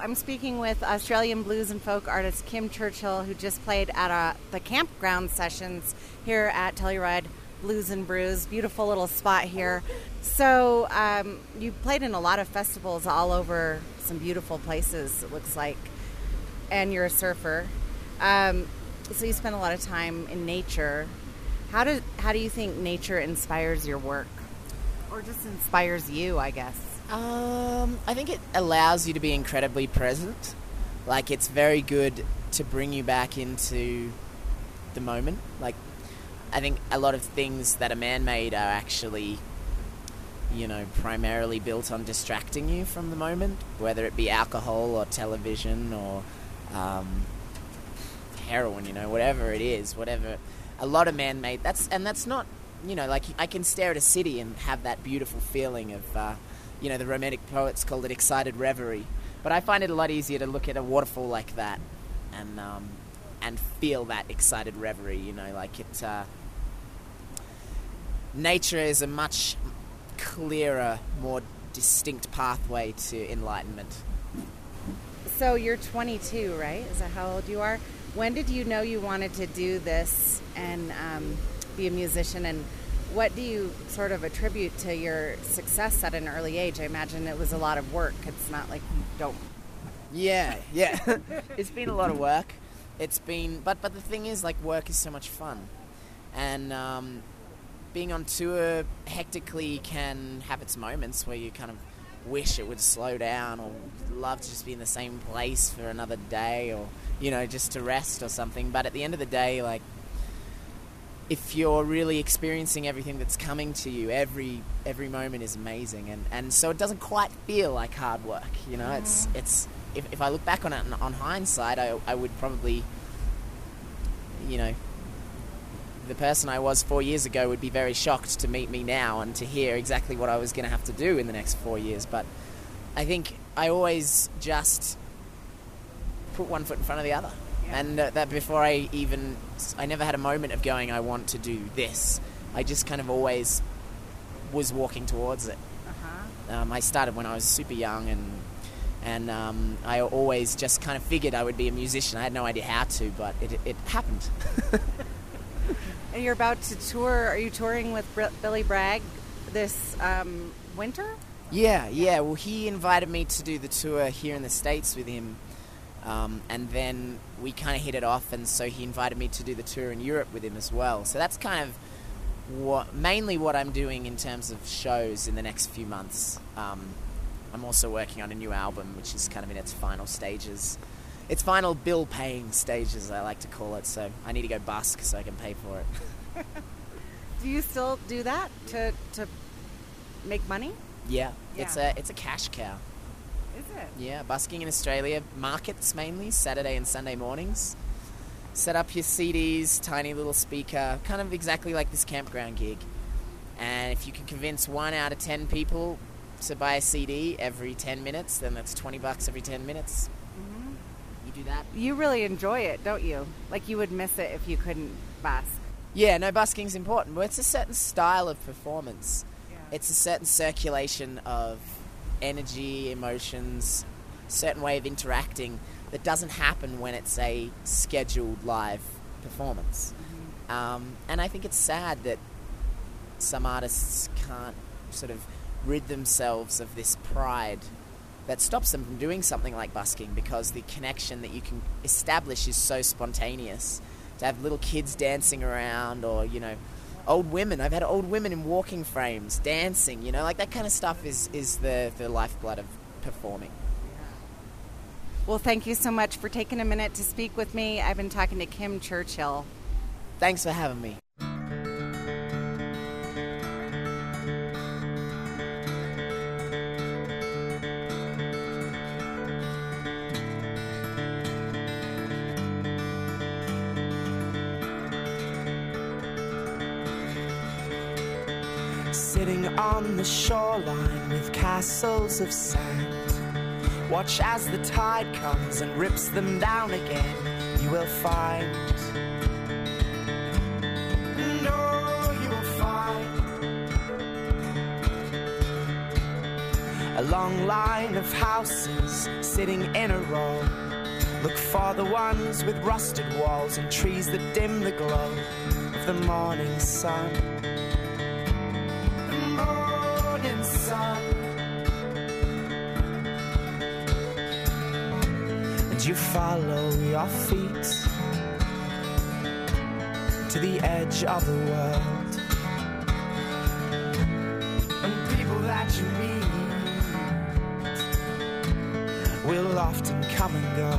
I'm speaking with Australian blues and folk artist Kim Churchill, who just played at the campground sessions here at Telluride Blues and Brews. Beautiful little spot here. So you played in a lot of festivals all over some beautiful places, it looks like, and you're a surfer. So you spend a lot of time in nature. How do you think nature inspires your work? Or just inspires you, I guess? I think it allows you to be incredibly present. Like, it's very good to bring you back into the moment. Like, I think a lot of things that are man-made are actually, primarily built on distracting you from the moment, whether it be alcohol or television or heroin, whatever it is, whatever. A lot of man-made, that's not, like, I can stare at a city and have that beautiful feeling of, the romantic poets called it excited reverie. But I find it a lot easier to look at a waterfall like that and feel that excited reverie, like it. Nature is a much clearer, more distinct pathway to enlightenment. So you're 22, right? Is that how old you are? When did you know you wanted to do this and be a musician, and what do you sort of attribute to your success at an early age? I imagine it was a lot of work. It's not like you don't... Yeah. It's been a lot of work. It's been... But the thing is, like, work is so much fun. And being on tour hectically can have its moments where you kind of wish it would slow down, or love to just be in the same place for another day, or, just to rest or something. But at the end of the day, like, if you're really experiencing everything that's coming to you, every moment is amazing, and so it doesn't quite feel like hard work. It's if I look back on it on hindsight, I would probably, the person I was 4 years ago would be very shocked to meet me now and to hear exactly what I was going to have to do in the next 4 years. But I think I always just put one foot in front of the other. Yeah. And that before I never had a moment of going, I want to do this. I just kind of always was walking towards it. Uh-huh. I started when I was super young, and I always just kind of figured I would be a musician. I had no idea how to, but it happened. And you're about to tour. Are you touring with Billy Bragg this winter? Yeah. Well, he invited me to do the tour here in the States with him. And then we kind of hit it off, and so he invited me to do the tour in Europe with him as well. So that's kind of mainly what I'm doing in terms of shows in the next few months. I'm also working on a new album, which is kind of in its final stages. Its final bill-paying stages, I like to call it, so I need to go busk so I can pay for it. Do you still do that to make money? Yeah. It's a cash cow. Is it? Yeah, busking in Australia, markets mainly, Saturday and Sunday mornings. Set up your CDs, tiny little speaker, kind of exactly like this campground gig. And if you can convince 1 out of 10 people to buy a CD every 10 minutes, then that's $20 every 10 minutes. Mm-hmm. You do that. You really enjoy it, don't you? Like, you would miss it if you couldn't busk. Yeah, no, busking's important, but it's a certain style of performance. Yeah. It's a certain circulation of energy, emotions, certain way of interacting that doesn't happen when it's a scheduled live performance. Mm-hmm. And I think it's sad that some artists can't sort of rid themselves of this pride that stops them from doing something like busking, because the connection that you can establish is so spontaneous. To have little kids dancing around, or, old women. I've had old women in walking frames dancing, like that kind of stuff is the lifeblood of performing. Well, thank you so much for taking a minute to speak with me. I've been talking to Kim Churchill. Thanks for having me. Sitting on the shoreline with castles of sand, watch as the tide comes and rips them down again. You will find, no, you will find A long line of houses sitting in a row. Look for the ones with rusted walls and trees that dim the glow of the morning sun. The morning sun. And you follow your feet to the edge of the world. And people that you meet will often come and go.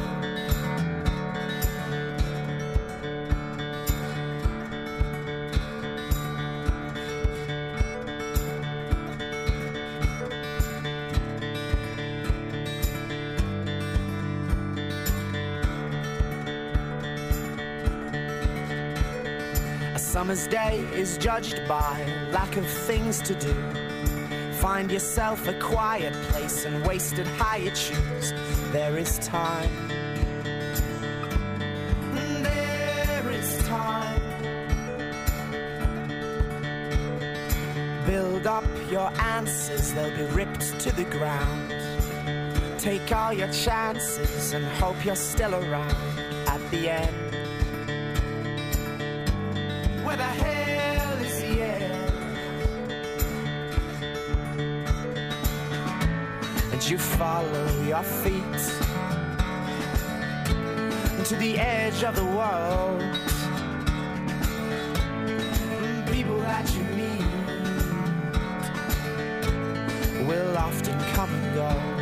Summer's day is judged by lack of things to do. Find yourself a quiet place and wasted high you choose. There is time. There is time. Build up your answers, they'll be ripped to the ground. Take all your chances and hope you're still around at the end. Where the hell is the end? And you follow your feet to the edge of the world. People that you meet will often come and go.